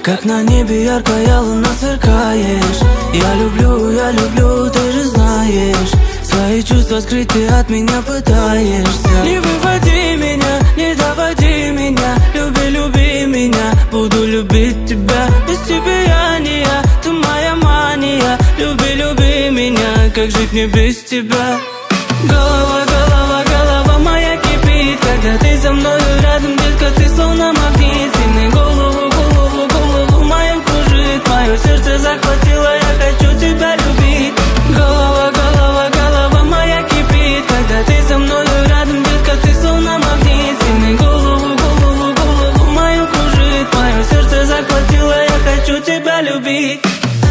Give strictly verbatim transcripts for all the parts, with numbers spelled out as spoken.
Как на небе яркая луна сверкаешь. Я люблю, я люблю, ты же знаешь. Свои чувства скрыты от меня пытаешься. Не выводи меня, не доводи меня. Люби, люби меня, буду любить тебя. Без тебя я не я, ты моя мания. Люби, люби меня, как жить мне без тебя? Голова, голова, голова моя кипит, когда ты со мною рядом, детка, ты словно магнит. Сильный голову, голову, голову мою кружит. Мое сердце захватило, я хочу тебя любить. Голова, голова, голова моя кипит, когда ты со мною рядом, детка, ты словно магнит. Сильный голову, голову, голову мою кружит. Мое сердце захватило, я хочу тебя любить.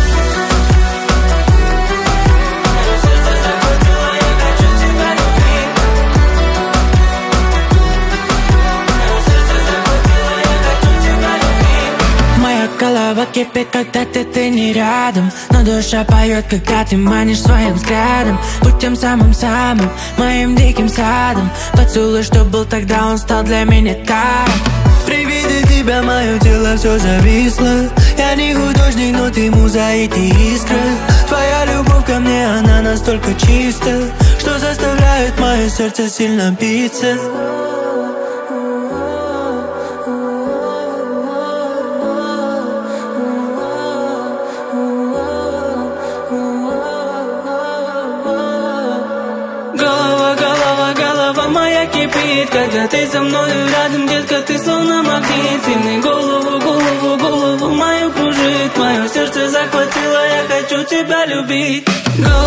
Голова кипит, когда ты, ты не рядом. Но душа поет, когда ты манишь своим взглядом. Будь тем самым-самым, моим диким садом. Поцелуй, что был тогда, он стал для меня даром. При виде тебя мое тело все зависло. Я не художник, но ты муза и ты искра. Твоя любовь ко мне, она настолько чиста, что заставляет мое сердце сильно биться. Когда ты со мною рядом, детка, ты словно магнит. Сильный голову, голову, голову мою кружит. Мое сердце захватило, я хочу тебя любить. Голова,